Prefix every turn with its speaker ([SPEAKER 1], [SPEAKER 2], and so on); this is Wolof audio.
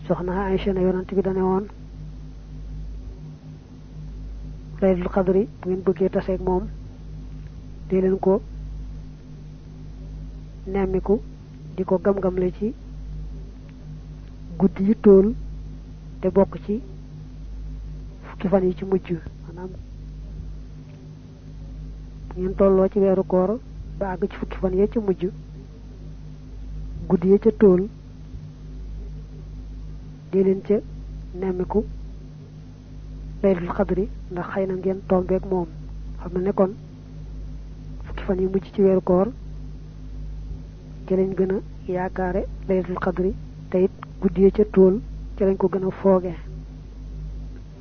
[SPEAKER 1] soxna Aïcha ne yonent bi dane woon laylatul qadri bu ngeen bëggee taseeg moom dee leen ko nemmiku di ko gam-gamle ci guddi yi tool te bokk ci fukki fan yi ci mujj maanaam ngeen tolloo ci weeru koor ba àgg ci fukki fan yi ci mujj guddi yi ca tool dee leen ca nemmiku laylatul qadri ndax xëy na ngeen tombeek moom xam ne kon fukki fan yi mujj ci weeru koor ci lañ gën a yaakaare laylatul qadri te it guddi yi ca tool ci lañ ko gën a fooge